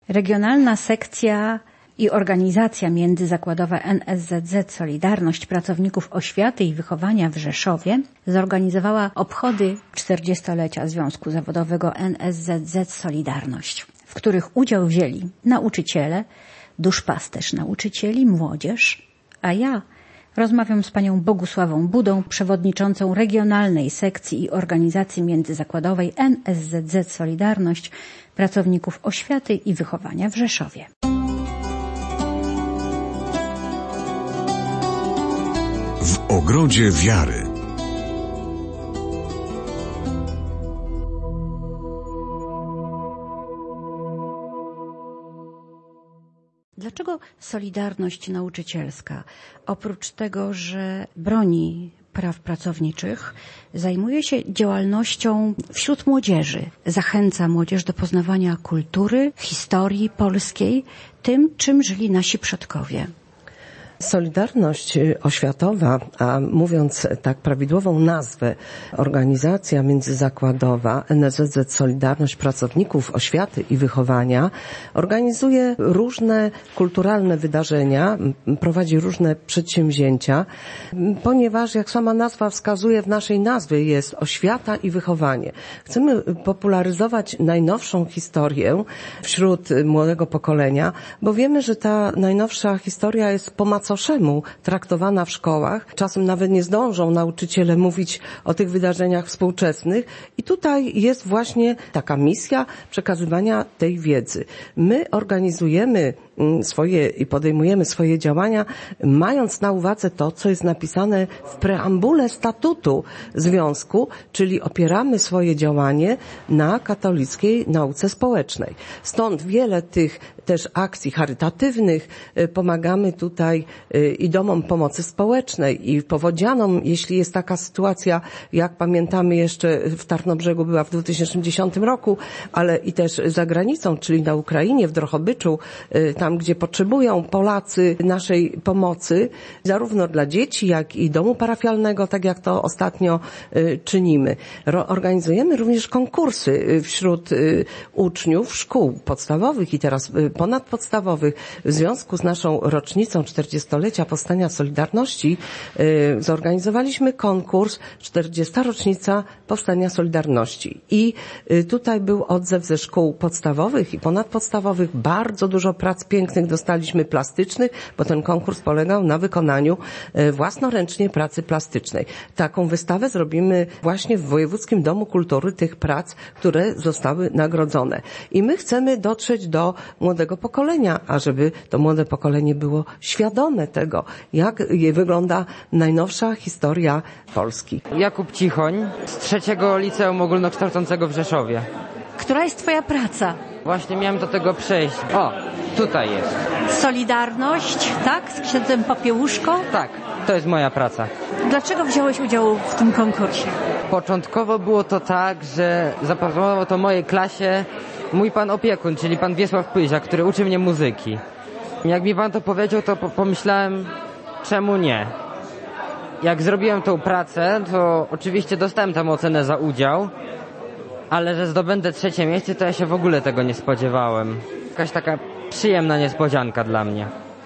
Regionalna sekcja i organizacja międzyzakładowa NSZZ Solidarność Pracowników Oświaty i Wychowania w Rzeszowie zorganizowała obchody 40-lecia Związku Zawodowego NSZZ Solidarność, w których udział wzięli nauczyciele, duszpasterz nauczycieli, młodzież, a ja rozmawiam z panią Bogusławą Budą, przewodniczącą Regionalnej Sekcji i Organizacji Międzyzakładowej NSZZ Solidarność Pracowników Oświaty i Wychowania w Rzeszowie. W ogrodzie wiary. Dlaczego Solidarność Nauczycielska, oprócz tego, że broni praw pracowniczych, zajmuje się działalnością wśród młodzieży, zachęca młodzież do poznawania kultury, historii polskiej, tym, czym żyli nasi przodkowie? Solidarność oświatowa, a mówiąc tak prawidłową nazwę, organizacja międzyzakładowa NSZZ Solidarność Pracowników Oświaty i Wychowania organizuje różne kulturalne wydarzenia, prowadzi różne przedsięwzięcia, ponieważ jak sama nazwa wskazuje, w naszej nazwie jest oświata i wychowanie. Chcemy popularyzować najnowszą historię wśród młodego pokolenia, bo wiemy, że ta najnowsza historia jest po macoszemu traktowana w szkołach. Czasem nawet nie zdążą nauczyciele mówić o tych wydarzeniach współczesnych i tutaj jest właśnie taka misja przekazywania tej wiedzy. My organizujemy swoje i podejmujemy swoje działania, mając na uwadze to, co jest napisane w preambule statutu związku, czyli opieramy swoje działanie na katolickiej nauce społecznej. Stąd wiele tych też akcji charytatywnych, pomagamy tutaj i domom pomocy społecznej, i powodzianom, jeśli jest taka sytuacja, jak pamiętamy jeszcze w Tarnobrzegu była w 2010 roku, ale i też za granicą, czyli na Ukrainie, w Drohobyczu, tam gdzie potrzebują Polacy naszej pomocy, zarówno dla dzieci, jak i domu parafialnego, tak jak to ostatnio czynimy. Organizujemy również konkursy wśród uczniów szkół podstawowych i teraz ponadpodstawowych. W związku z naszą rocznicą 40-lecia powstania Solidarności zorganizowaliśmy konkurs 40. rocznica powstania Solidarności. I tutaj był odzew ze szkół podstawowych i ponadpodstawowych. Bardzo dużo prac pięknych dostaliśmy plastycznych, bo ten konkurs polegał na wykonaniu własnoręcznie pracy plastycznej. Taką wystawę zrobimy właśnie w Wojewódzkim Domu Kultury tych prac, które zostały nagrodzone. I my chcemy dotrzeć do młodego pokolenia, a żeby to młode pokolenie było świadome tego, jak wygląda najnowsza historia Polski. Jakub Cichoń z 3. Liceum Ogólnokształcącego w Rzeszowie. Która jest twoja praca? Właśnie miałem do tego przejść. O, tutaj jest. Solidarność, tak? Z księdzem Popiełuszko? Tak, to jest moja praca. Dlaczego wziąłeś udział w tym konkursie? Początkowo było to tak, że zaproponował to mojej klasie mój pan opiekun, czyli pan Wiesław Pyzia, który uczy mnie muzyki. Jak mi pan to powiedział, to pomyślałem, czemu nie? Jak zrobiłem tą pracę, to oczywiście dostałem tam ocenę za udział, ale że zdobędę 3. miejsce, to ja się w ogóle tego nie spodziewałem. Jakaś taka przyjemna niespodzianka dla mnie.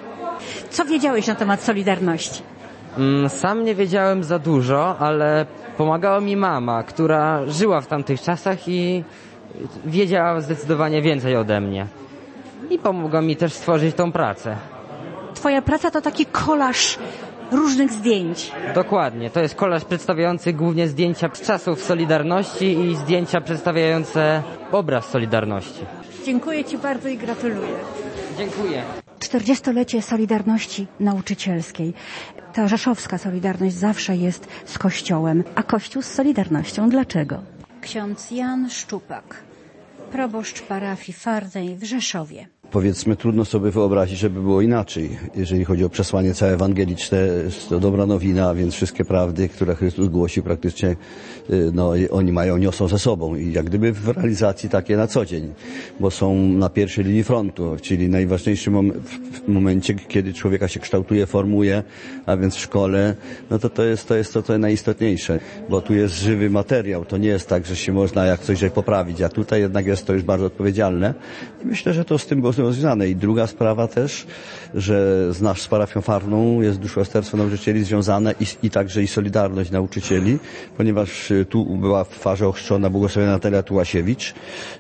Co wiedziałeś na temat Solidarności? Sam nie wiedziałem za dużo, ale pomagała mi mama, która żyła w tamtych czasach i wiedziała zdecydowanie więcej ode mnie. I pomogła mi też stworzyć tą pracę. Twoja praca to taki kolaż różnych zdjęć. Dokładnie. To jest kolaż przedstawiający głównie zdjęcia z czasów Solidarności i zdjęcia przedstawiające obraz Solidarności. Dziękuję ci bardzo i gratuluję. Dziękuję. 40-lecie Solidarności Nauczycielskiej. Ta rzeszowska Solidarność zawsze jest z Kościołem, a Kościół z Solidarnością. Dlaczego? Ksiądz Jan Szczupak, proboszcz parafii Fardej w Rzeszowie. Powiedzmy, trudno sobie wyobrazić, żeby było inaczej. Jeżeli chodzi o przesłanie całe ewangeliczne, to dobra nowina, więc wszystkie prawdy, które Chrystus głosi praktycznie, oni niosą ze sobą i jak gdyby w realizacji takie na co dzień, bo są na pierwszej linii frontu, czyli najważniejszym momencie, kiedy człowieka się kształtuje, formuje, a więc w szkole, to jest to najistotniejsze, bo tu jest żywy materiał, to nie jest tak, że się można jak coś poprawić, a tutaj jednak jest to już bardzo odpowiedzialne i myślę, że to z tym było związane. I druga sprawa też, że z parafią farną jest duszpasterstwo nauczycieli związane i także i solidarność nauczycieli, ponieważ tu była w farze ochrzczona błogosławiona Natalia Tułasiewicz,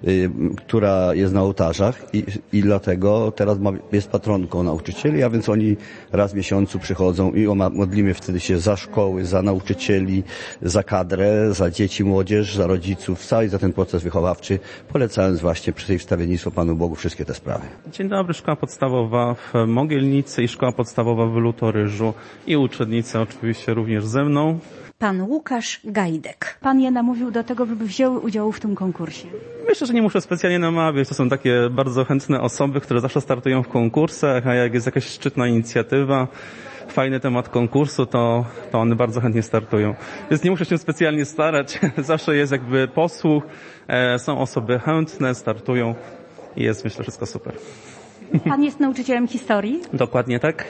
która jest na ołtarzach i dlatego teraz jest patronką nauczycieli, a więc oni raz w miesiącu przychodzą i modlimy wtedy się za szkoły, za nauczycieli, za kadrę, za dzieci, młodzież, za rodziców, cały za ten proces wychowawczy, polecając właśnie przy tej wstawiennictwo Panu Bogu wszystkie te sprawy. Dzień dobry, szkoła podstawowa w Mogielnicy i szkoła podstawowa w Lutoryżu i uczennice oczywiście również ze mną. Pan Łukasz Gajdek. Pan je namówił do tego, żeby wzięły udział w tym konkursie. Myślę, że nie muszę specjalnie namawiać. To są takie bardzo chętne osoby, które zawsze startują w konkursach, a jak jest jakaś szczytna inicjatywa, fajny temat konkursu, to one bardzo chętnie startują. Więc nie muszę się specjalnie starać. Zawsze jest jakby posłuch, są osoby chętne, startują i jest, myślę, wszystko super. Pan jest nauczycielem historii? Dokładnie tak.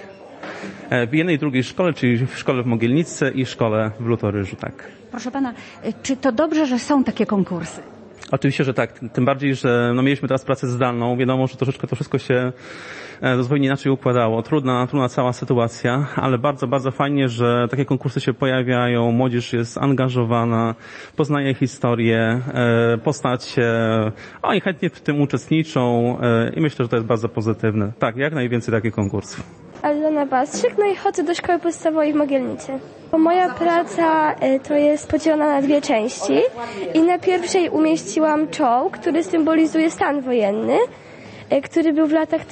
W jednej i drugiej szkole, czyli w szkole w Mogielnicy i szkole w Lutoryżu, tak. Proszę pana, czy to dobrze, że są takie konkursy? Oczywiście, że tak. Tym bardziej, że mieliśmy teraz pracę zdalną. Wiadomo, że troszeczkę to wszystko się zupełnie inaczej układało. Trudna cała sytuacja, ale bardzo, bardzo fajnie, że takie konkursy się pojawiają. Młodzież jest angażowana, poznaje historię, postacie. Oni chętnie w tym uczestniczą i myślę, że to jest bardzo pozytywne. Tak, jak najwięcej takich konkursów. Alona Bastrzyk, i chodzę do szkoły podstawowej w Mogielnicy. Moja praca to jest podzielona na dwie części i na pierwszej umieściłam czołg, który symbolizuje stan wojenny, który był w latach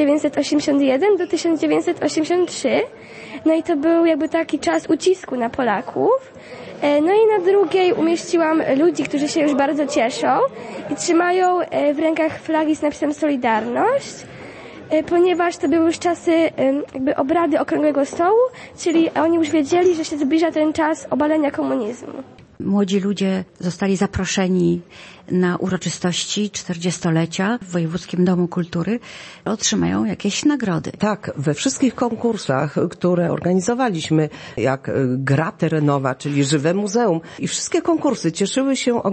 1981 do 1983. No i to był jakby taki czas ucisku na Polaków. No i na drugiej umieściłam ludzi, którzy się już bardzo cieszą i trzymają w rękach flagi z napisem Solidarność, ponieważ to były już czasy jakby obrady Okrągłego Stołu, czyli oni już wiedzieli, że się zbliża ten czas obalenia komunizmu. Młodzi ludzie zostali zaproszeni na uroczystości 40-lecia w Wojewódzkim Domu Kultury. Otrzymają jakieś nagrody. Tak, we wszystkich konkursach, które organizowaliśmy, jak Gra Terenowa, czyli Żywe Muzeum, i wszystkie konkursy cieszyły się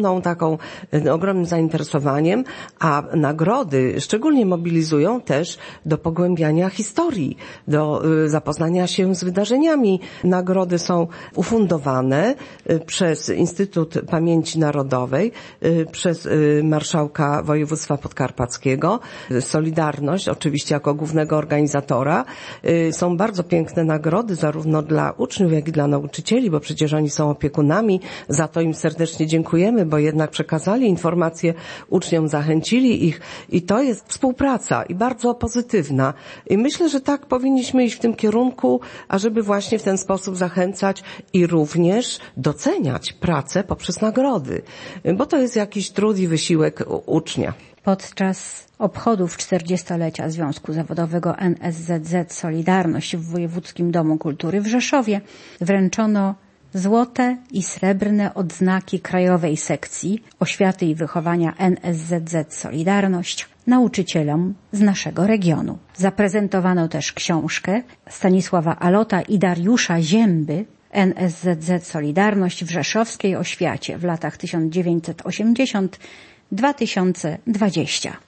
ogromnym zainteresowaniem, a nagrody szczególnie mobilizują też do pogłębiania historii, do zapoznania się z wydarzeniami. Nagrody są ufundowane przez Instytut Pamięci Narodowej, przez marszałka województwa podkarpackiego, Solidarność oczywiście jako głównego organizatora. Są bardzo piękne nagrody zarówno dla uczniów, jak i dla nauczycieli, bo przecież oni są opiekunami. Za to im serdecznie dziękujemy, bo jednak przekazali informacje uczniom, zachęcili ich i to jest współpraca i bardzo pozytywna. I myślę, że tak powinniśmy iść w tym kierunku, ażeby właśnie w ten sposób zachęcać i również doceniać pracę poprzez nagrody, bo to jest jakiś trud i wysiłek ucznia. Podczas obchodów 40-lecia Związku Zawodowego NSZZ Solidarność w Wojewódzkim Domu Kultury w Rzeszowie wręczono złote i srebrne odznaki Krajowej Sekcji Oświaty i Wychowania NSZZ Solidarność nauczycielom z naszego regionu. Zaprezentowano też książkę Stanisława Alota i Dariusza Zięby NSZZ Solidarność w rzeszowskiej oświacie w latach 1980-2020.